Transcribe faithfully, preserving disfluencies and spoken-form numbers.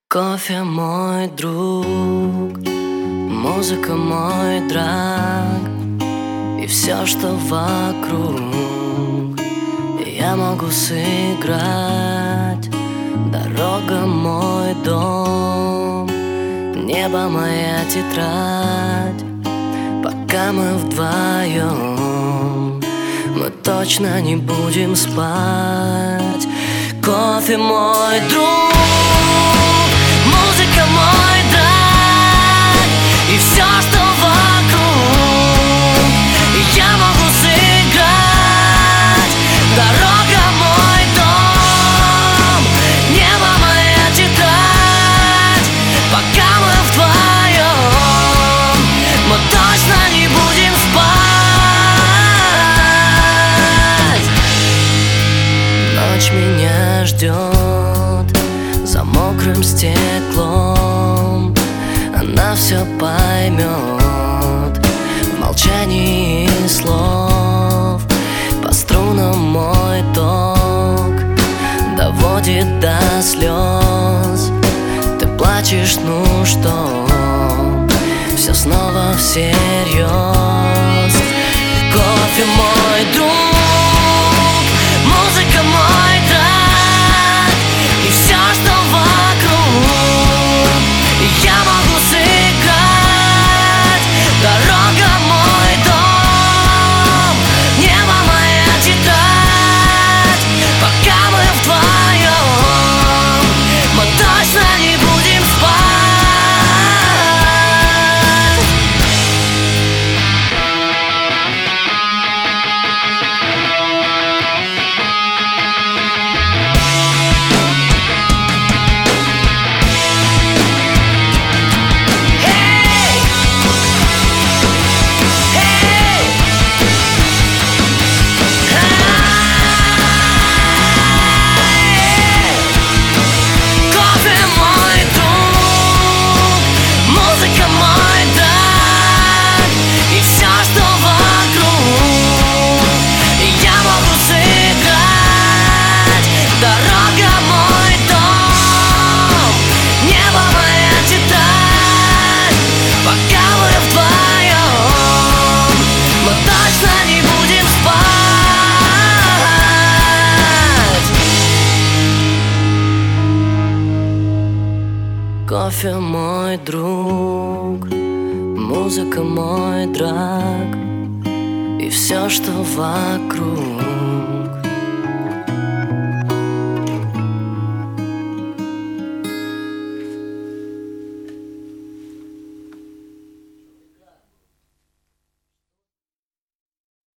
Кофе мой друг, музыка мой драг, и все, что вокруг, я могу сыграть. Дорога мой дом, небо моя тетрадь. Пока мы вдвоем, мы точно не будем спать. Кофе мой друг, музыка мой драг, и все, что вокруг, я могу сыграть. Дорога мой дом, небо моя тетрадь. Пока мы вдвоем, мы точно не будем спать. Ночь меня ждет за мокрым стеклом, она все поймет в молчании слов. По струнам мой ток доводит до слез. Ты плачешь, ну что, все снова всерьез. Кофе мой друг, музыка мой драг, и все, что вокруг, я могу сыграть. Дорога мой дом, небо моя тетрадь. Пока мы вдвоем, мы точно не будем спать. Кофе мой друг, музыка мой драг, и все, что вокруг,